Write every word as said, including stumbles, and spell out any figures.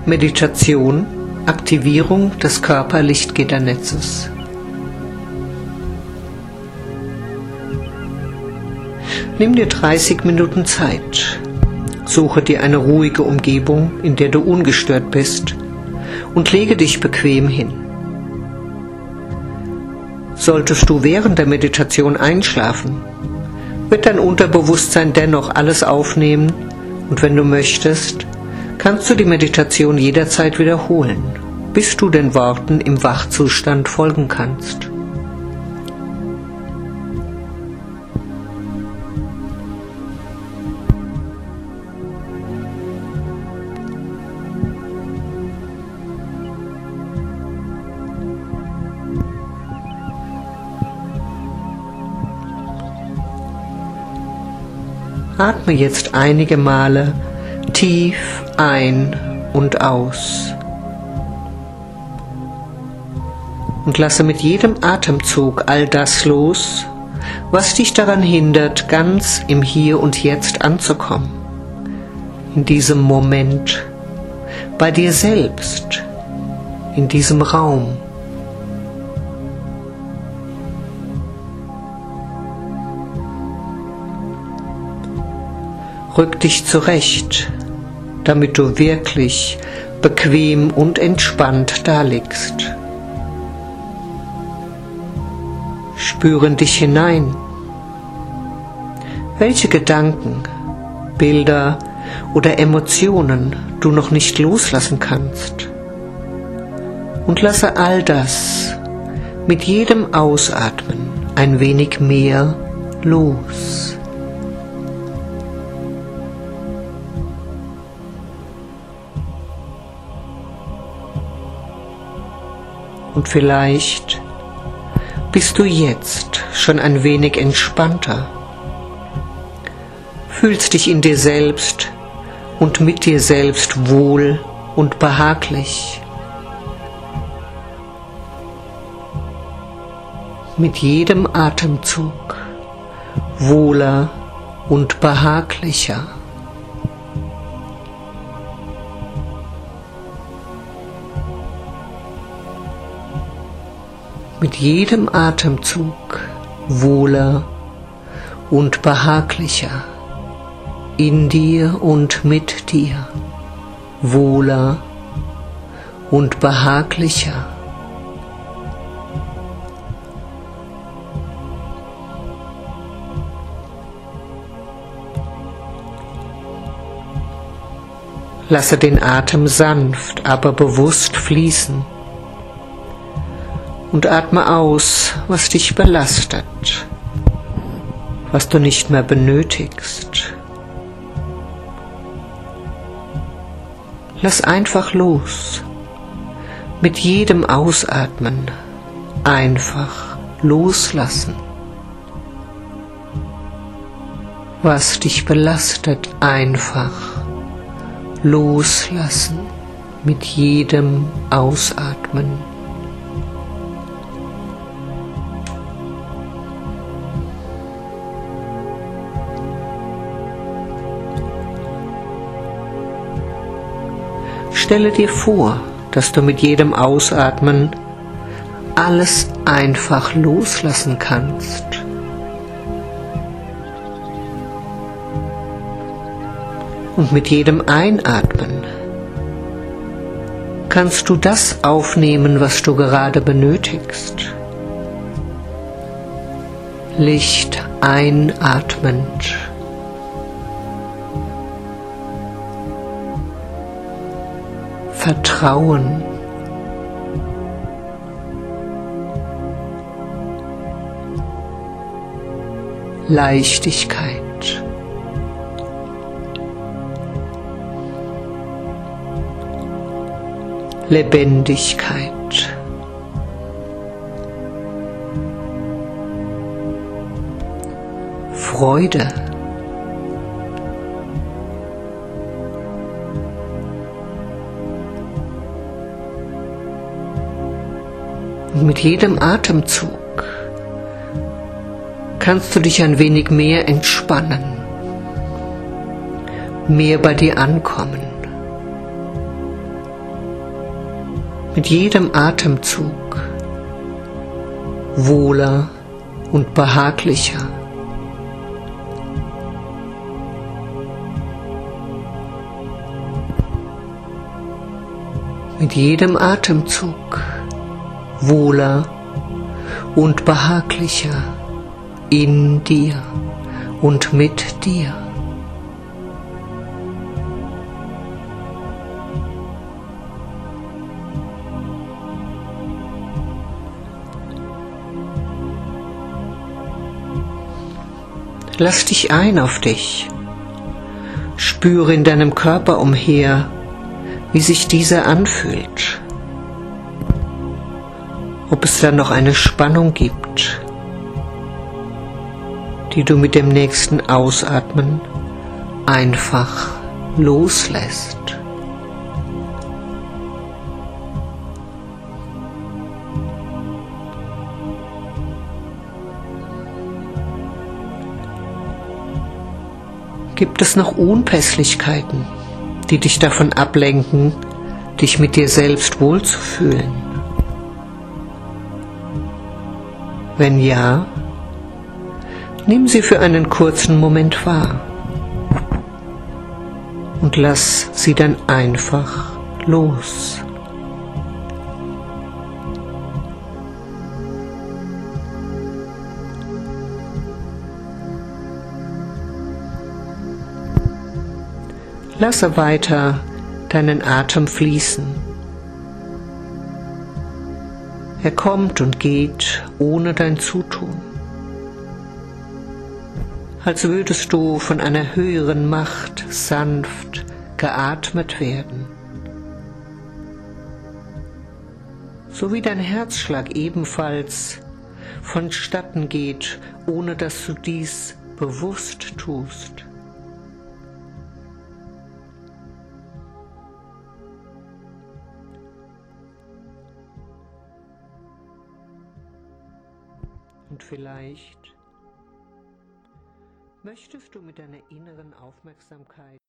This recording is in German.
Meditation, Aktivierung des Körperlichtgitternetzes. Nimm dir dreißig Minuten Zeit. Suche dir eine ruhige Umgebung, in der du ungestört bist, und lege dich bequem hin. Solltest du während der Meditation einschlafen, wird dein Unterbewusstsein dennoch alles aufnehmen, und wenn du möchtest, kannst du die Meditation jederzeit wiederholen, bis du den Worten im Wachzustand folgen kannst. Atme jetzt einige Male tief ein und aus und lasse mit jedem Atemzug all das los, was dich daran hindert, ganz im Hier und Jetzt anzukommen, in diesem Moment, bei dir selbst, in diesem Raum. Rück dich zurecht, damit du wirklich bequem und entspannt daliegst. Spüre in dich hinein, welche Gedanken, Bilder oder Emotionen du noch nicht loslassen kannst. Und lasse all das mit jedem Ausatmen ein wenig mehr los. Und vielleicht bist du jetzt schon ein wenig entspannter, fühlst dich in dir selbst und mit dir selbst wohl und behaglich. Mit jedem Atemzug wohler und behaglicher. Mit jedem Atemzug wohler und behaglicher, in dir und mit dir, wohler und behaglicher. Lasse den Atem sanft, aber bewusst fließen. Und atme aus, was dich belastet, was du nicht mehr benötigst. Lass einfach los, mit jedem Ausatmen einfach loslassen. Was dich belastet, einfach loslassen mit jedem Ausatmen. Stelle dir vor, dass du mit jedem Ausatmen alles einfach loslassen kannst. Und mit jedem Einatmen kannst du das aufnehmen, was du gerade benötigst. Licht einatmend. Vertrauen, Leichtigkeit, Lebendigkeit, Freude, und mit jedem Atemzug kannst du dich ein wenig mehr entspannen, mehr bei dir ankommen. mit jedem Atemzug wohler und behaglicher. Mit jedem Atemzug wohler und behaglicher in dir und mit dir. Lass dich ein auf dich. Spüre in deinem Körper umher, wie sich dieser anfühlt. Ob es da noch eine Spannung gibt, die du mit dem nächsten Ausatmen einfach loslässt. Gibt es noch Unpässlichkeiten, die dich davon ablenken, dich mit dir selbst wohlzufühlen? Wenn ja, nimm sie für einen kurzen Moment wahr und lass sie dann einfach los. Lasse weiter deinen Atem fließen. Er kommt und geht ohne dein Zutun, als würdest du von einer höheren Macht sanft geatmet werden, so wie dein Herzschlag ebenfalls vonstatten geht, ohne dass du dies bewusst tust. Und vielleicht möchtest du mit deiner inneren Aufmerksamkeit